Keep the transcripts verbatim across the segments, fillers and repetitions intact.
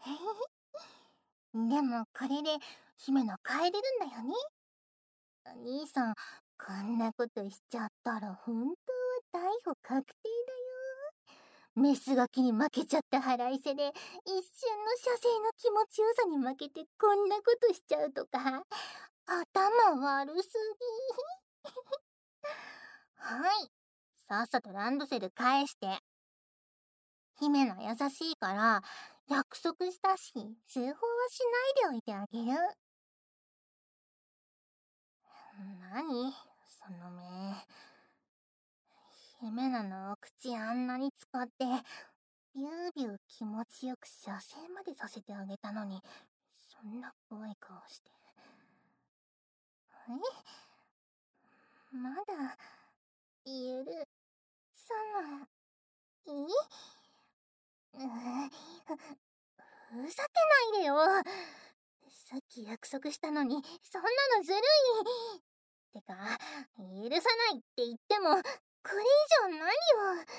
でもこれで姫野帰れるんだよね。兄さん、こんなことしちゃったら本当は逮捕確定だよ。メスガキに負けちゃった腹いせで、一瞬の射精の気持ちよさに負けてこんなことしちゃうとか、頭悪すぎ。はい。さっさとランドセル返して。姫の優しいから、約束したし、通報はしないでおいてあげる。何その目。姫なの口あんなに使って、ビュービュー気持ちよく射精までさせてあげたのに、そんな怖い顔して。えまだ、許さない？うーふ、ふざけないでよ。さっき約束したのに、そんなのずるい。てか、許さないって言っても、これ以上何を。って、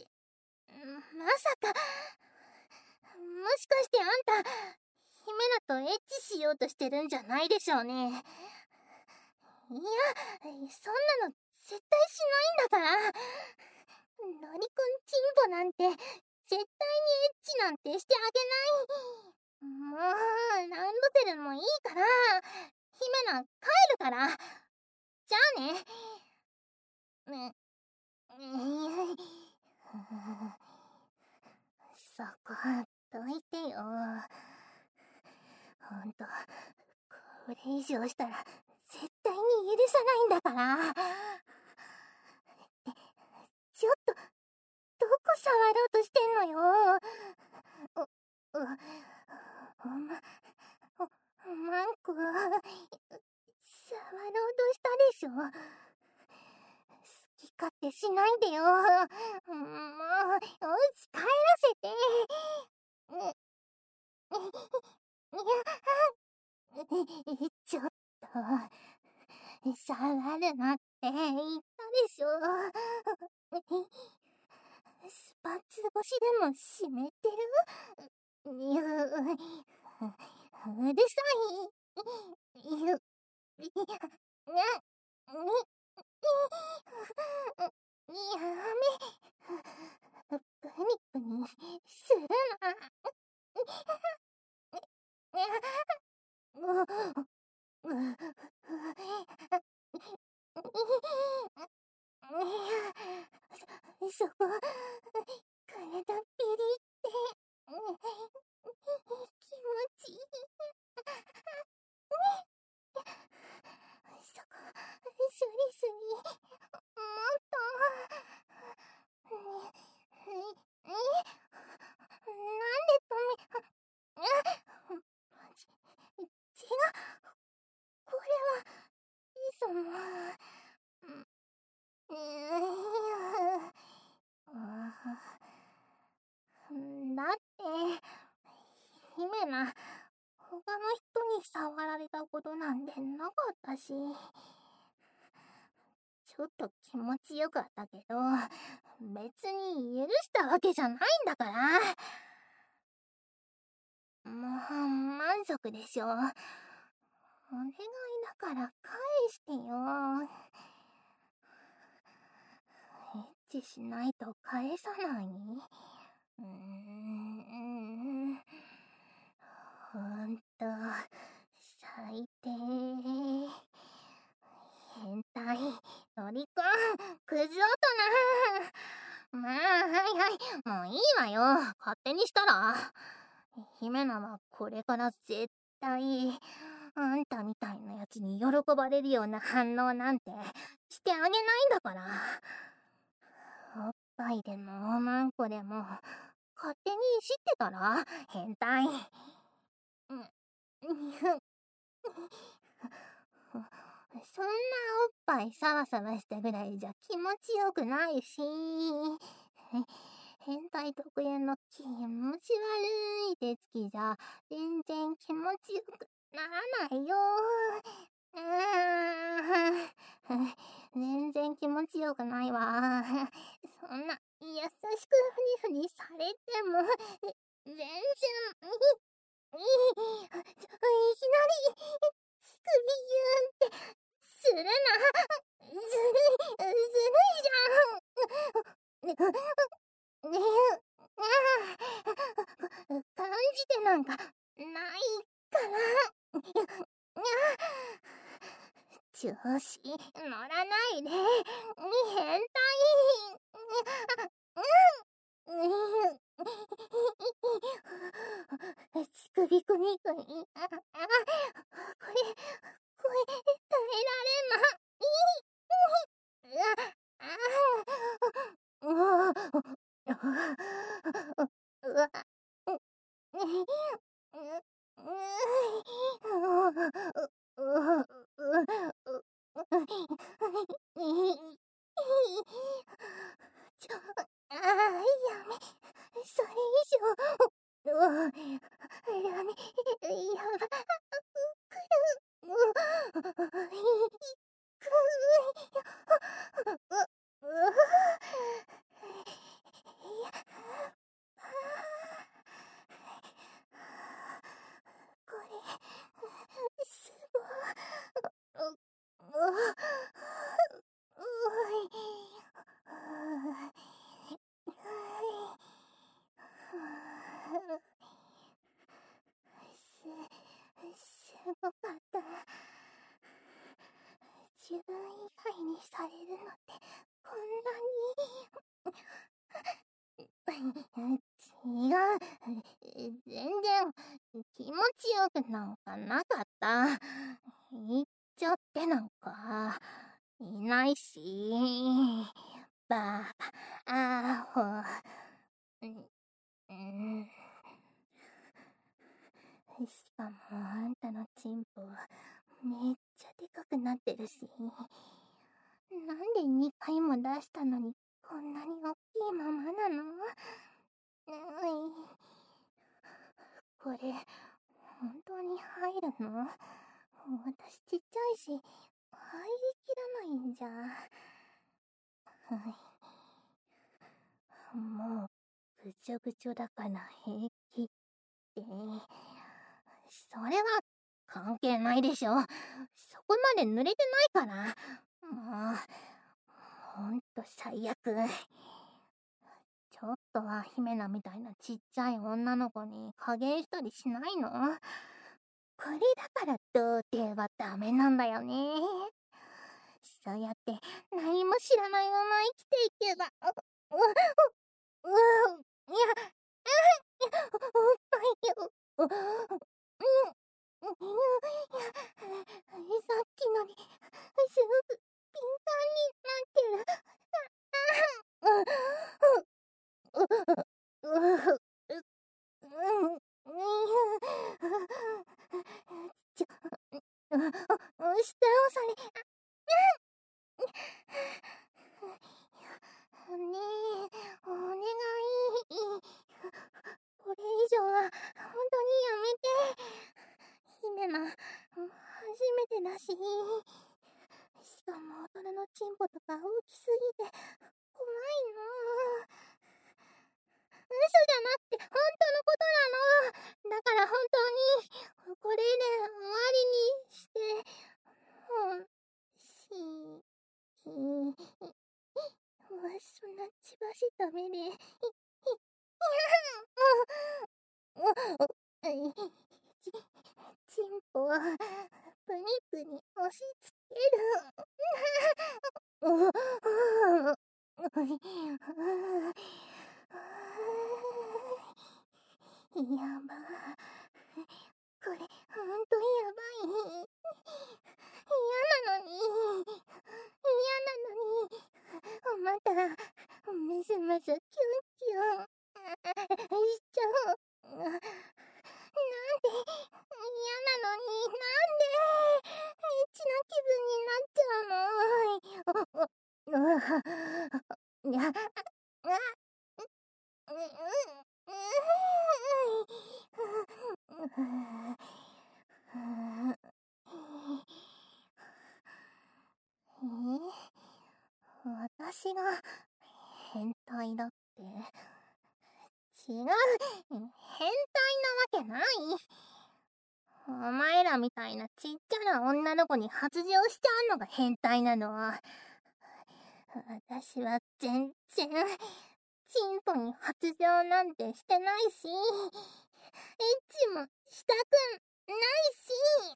まさか、もしかしてあんた、姫菜とエッチしようとしてるんじゃないでしょうね。いや、そんなの絶対しないんだから。ロリコンチンポなんて、絶対にエッチなんてしてあげない。もう、ランドセルもいいから、姫菜帰るから。じゃあね。ね、そこ、どいてよ。ほんと、これ以上したら、絶対に許さないんだから。ちょっと、どこ触ろうとしてんのよ。お、お、おま、お、マンコ、触ろうとしたでしょ。好き勝手しないでよ。もう、おうち帰らせて。ちょっと、触るなって言ったでしょ。スパッツ越しでも湿ってる？う、うるさい。ゆ、や、め、プニプニするな。そこ、体ピリって、気持ちいい。そこ、処理すぎ。もっと。え、なんで止め、マジ、違う。これは、その、だって、姫菜、他の人に触られたことなんてなかったし、ちょっと気持ちよかったけど、別に許したわけじゃないんだから。もう満足でしょ。お願いだから返してよ。エッチしないと返さない？うーん、ほんと、最低。変態、ロリコン、クズ大人。まあ、はいはい、もういいわよ。勝手にしたら。姫菜はこれから絶対、あんたみたいなやつに喜ばれるような反応なんてしてあげないんだから。おっぱいでもおまんこでも、勝手にいじってたら変態。そんなおっぱいサワサワしたぐらいじゃ気持ちよくないし、変態特有の気持ち悪い手つきじゃ全然気持ちよくならないよ。全然気持ちよくないわ。そんな優しくふにふにされても全然なんかないから。調子乗らないで、変態。乳首くにくに。あ、あ、これ、これ、耐えられない。うわ、うわ、ちょ、ああ、やめ、それ以上、うわ、やめ、やば、くる、うわ、いく、う、う、これ、すごい、う、う、うい、す、すごかった。自分以外にされるのってこんなに。違う、全然気持ちよくなんかなかった。言っちゃってなんかいないし。バカ、アホ。うん、うん。しかもあんたのチンポめっちゃでかくなってるし、なんでにかいも出したのにこんなに大きいままなの？うい、これ本当に入るの？私ちっちゃいし入りきらないんじゃ。もうぐちょぐちょだから平気って。それは関係ないでしょ。そこまで濡れてないから。もうほんと最悪。ちょっとは姫菜みたいなちっちゃい女の子に加減したりしないの？これだから童貞はダメなんだよね。そうやって何も知らないまま生きていけば、う、う、う、う、いや、う、おっぱいよ、う、うん、いや、さっきのにすごく敏感になってる。う、う、う、う、うん、ちょ、下をそれ、ねえ、お願い。これ以上は本当にやめて。姫菜、初めてだし。しかも大人のチンポとか大きすぎて怖いの。嘘じゃなくて本当のことなの。だから本当にこれで終わりにしてほしい。そんな血走った目で、い、い、いや、もう、ち、チンポをプニプニ押し付ける。やば。これ、ほんとやばい。嫌なのに。嫌なのに。また、むずむずキュンキュンしちゃう。なんで、嫌なのに、なんで、エッチな気分になっちゃうの。う、う、う、いや、あ、う、う、私が変態だって？違う、変態なわけない。お前らみたいなちっちゃな女の子に発情しちゃうのが変態なの。私は全然チンポに発情なんてしてないし、エッチチもしたくないし。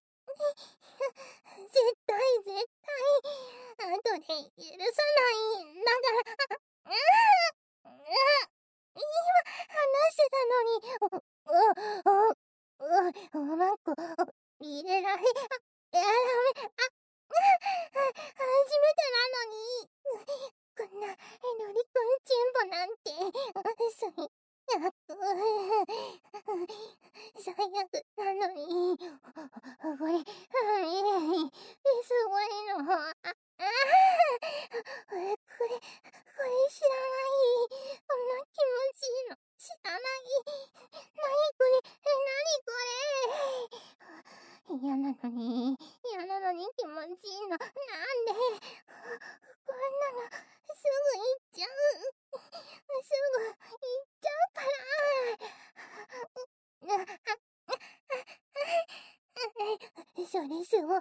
絶対絶対後で許さないんだから。うう今話してたのに。ううううまんこ入れられやらめあ初めてなのに。こんなロリコンチンポなんて最悪最悪なのに。これすごいの。ああこれこれ知らない。こんな気持ちいいの知らない。なにこれなにこれ。嫌なのに嫌なのに気持ちいいの。なんでこんなのすぐ行っちゃう。すぐ行っちゃうから。それすご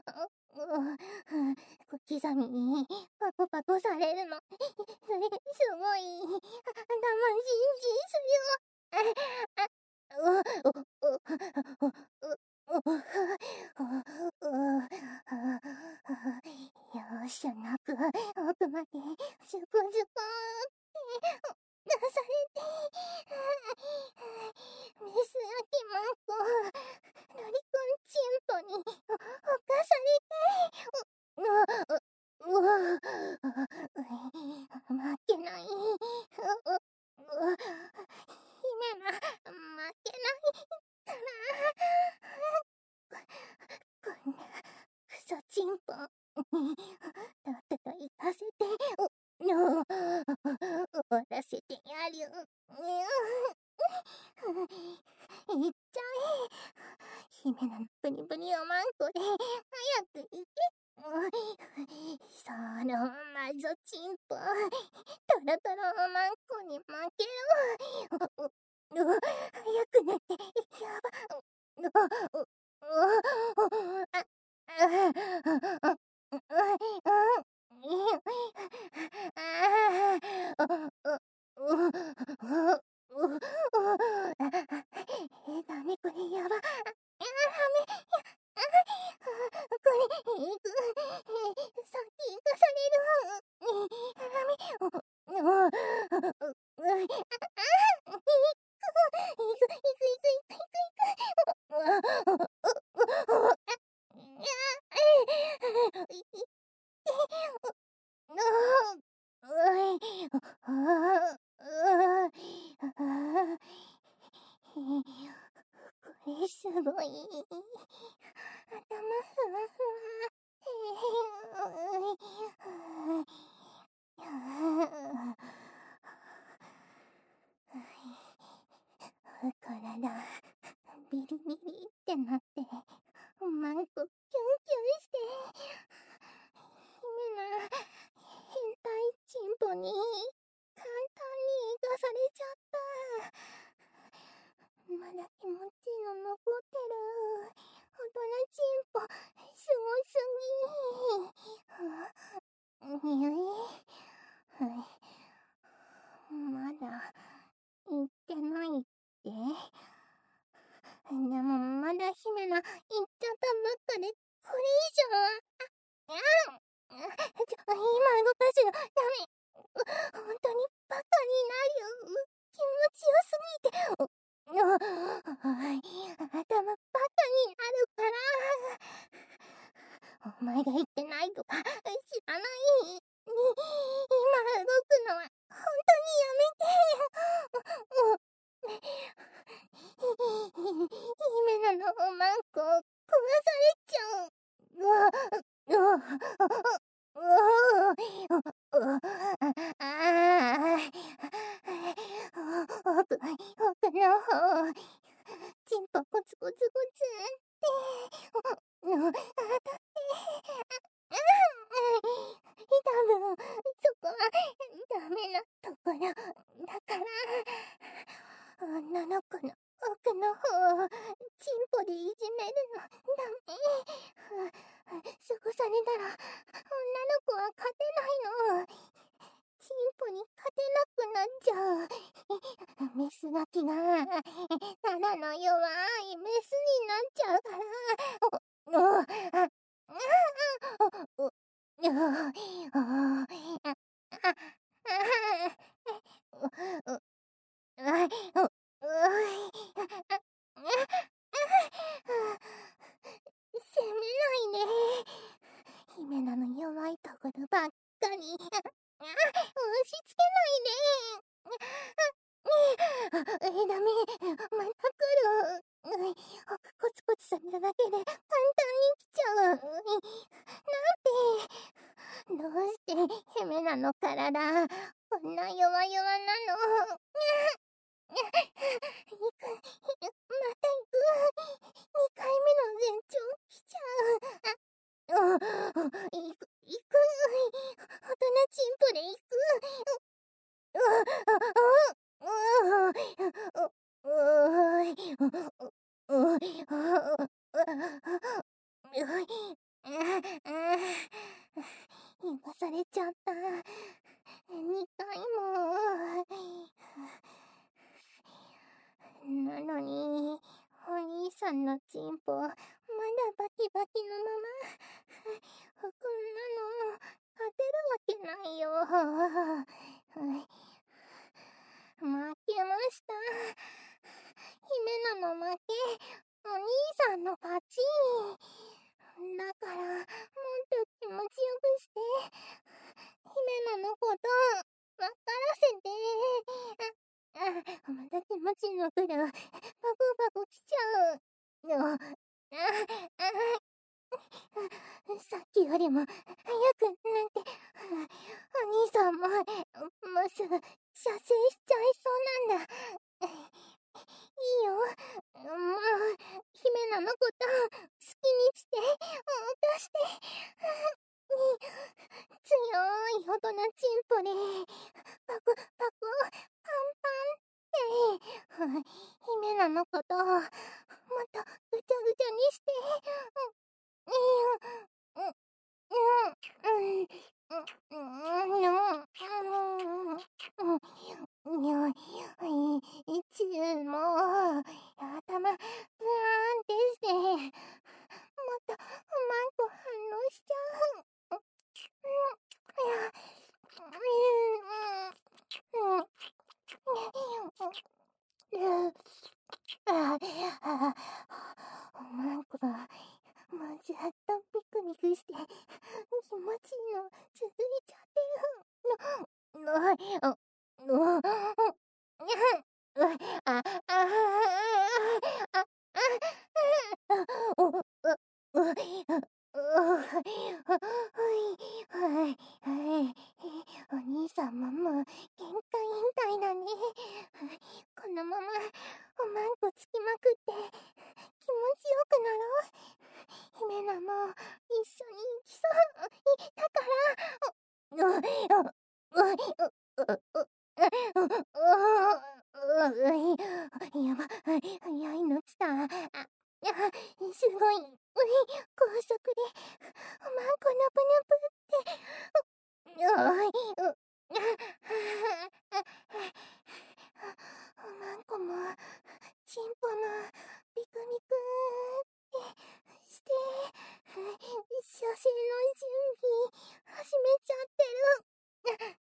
小刻みにパコパコされるの。それすごい楽しいし、それをあ容赦なく奥までスクスクって出されて、メスアキマンコロリコンチンポに侵されて、ううう負けない。姫が負けないから。こんなクソチンポにとっとと行かせて終わらせてやる。行っちゃえ。姫のプニプニおまんこで早く行け。そのマゾチンポトロトロおまんこに負けろ。早く寝てやば。ダメこれやば。ダメこれ行くさっき行かされる。ダメ行く行く行く行く行く行く。これすごい。頭ふわふわ。体ビリビリってなってマンコキュンキュンして姫な変態チンポに簡単に行かされちゃった。まだ気持ちいいの残ってる。大人チンポすごすぎ。にゅいまだ行ってないって。でもまだ姫の行っちゃったばっかでこれ以上はああちょ今動かすのダメ。本当にバカになる。気持ちよすぎて頭バカになるから。お前が言ってないとか知らない。今動くのは本当にやめて。姫なのおまんこ壊されちゃう。うわうわうわ奥奥の方チンポコツコツコツって当たって多分そこはダメなところだから女の子の奥の方チンポでいじめるのダメ。そこされたら女の子は勝てないの。チンポに勝てなくなっちゃう。メスガキが何力の弱いメスになっちゃうから。お、お、あ、あ、お、お、お、あ、あ、あ、お、お、あ、お、お、責めないで。姫なの弱いところばっかり。押し付けないで。え、ダメ。また来る。コツコツされただけで簡単に来ちゃう。なんで、どうして姫なの体、こんな弱々なの。行く、また行く。にかいめの前兆来ちゃう。あ、行く、行く。大人チンポで行く。う、う、う、う、う、う、言わされちゃった。にかいも。なのに、お兄さんのチンポ、まだバキバキのまま。こんなの、勝てるわけないよ。負けました。姫なの負け、お兄さんの勝ち。だから、もっと気持ちよくして、姫なのこと、わからせて。あ、また気持ちのくる。パクパクきちゃう。あ、あ、さっきよりも早くなって、お兄さんも、もうすぐ射精しちゃいそうなんだ。いいよ。もう、姫なのこと、好きにして、犯して。強い大人チンポで、パクパク、パンパンって、姫なのこと、もっとぐちゃぐちゃにして、うん、うん、うん、うん、いつも頭ブワーンってして、もっとうまく反応しちゃう。おまんこがもうずっとピクニクして気持ちいいの続いちゃってるの。あ、あ、あ、あ、お、お、お兄さんももう限界引退だね。このままおまんこつきまくって気持ちよくなろう。姫なも一緒に行きそうだから。やば、早いの来た。あ、すごい、高速でおまんこぬぷぬぷって。おまんこもチンポもピクニクってして射精の準備始めちゃってる。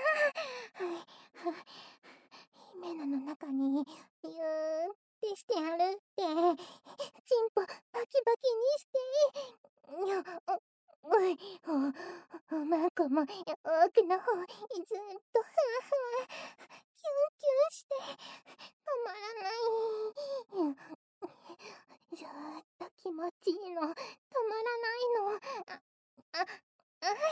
姫なの中にビューってしてやるって、チンポバキバキにして。お、お、おまんこも奥の方にずっとふわふわキュンキュンして止まらない。ずーっと気持ちいいの止まらないの。あ、あ、あい、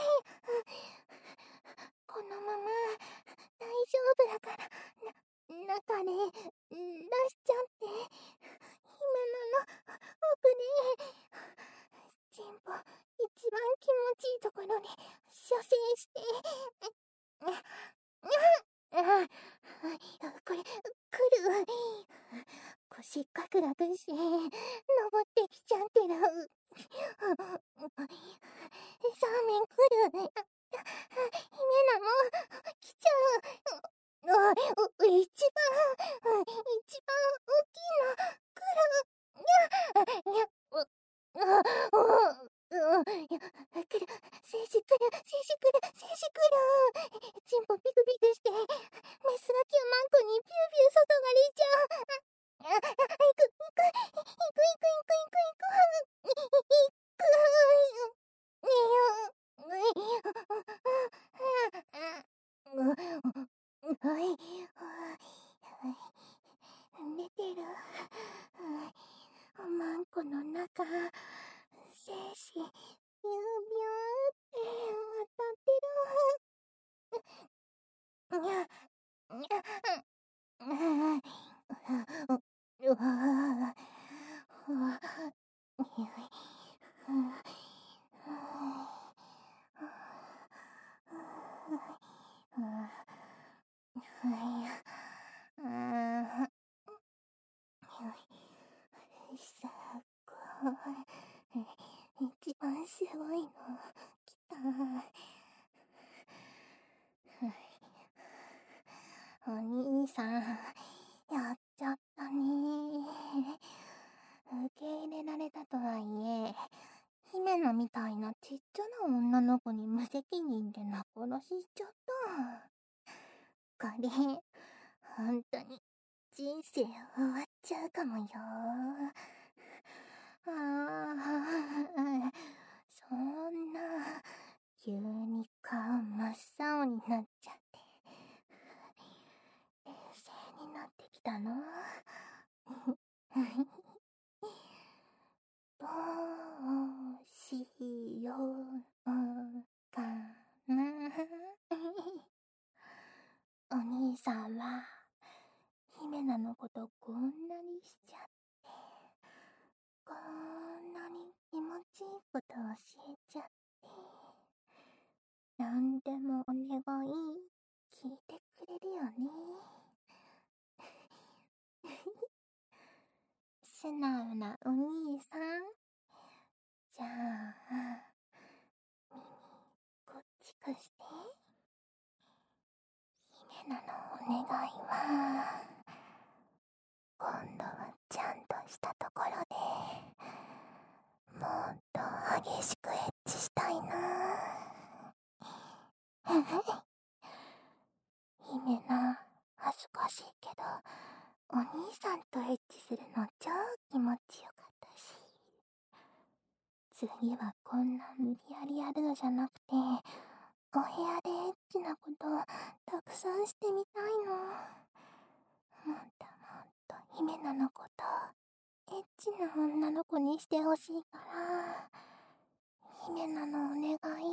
このまま大丈夫だからな中で出しちゃって、姫なの奥でチンポ一番気持ちいいところで射精して。これ来る。腰ガクガクして登ってきちゃってる。サーメン来る。姫なの来ちゃう。 う、う、一番、一番大きいの、くる、いや、いや、う、う、う、う、いや、くる、精子くる、精子くる、精子くる、チンポピクピクして、メスがきゅうまんこにピューピュー外がれちゃう。あ、あ、行く、行く、行く、行く、行く、行く、行く、行く、はい、寝てる。マンコの中、精子、ビュービューって当たってる。にゃ、にゃ、うわさあ、一番すごいの来た。お兄さん、やっちゃったね。受け入れられたとはいえ、姫野みたいなちっちゃな女の子に無責任で仲殺ししちゃった。これ、ほんとに人生終わっちゃうかもよ。ああ、そんな、急に顔真っ青になっちゃって。冷静になってきたの？どうしようかな。お兄さんは、姫菜のことこんなにしちゃって、こんなに気持ちいいこと教えちゃって、なんでもお願い、聞いてくれるよね。素直なお兄さん。じゃあ、耳こっち貸して。姫菜のお願いは、今度はちゃんとしたところで、もっと激しくエッチしたいな。姫菜、恥ずかしいけど、お兄さんとエッチするの超気持ちよかったし。次はこんな無理やりやるのじゃなくて、お部屋でエッチなことをたくさんしてみたいの。もっともっと姫菜のことエッチな女の子にしてほしいから、姫菜のお願い、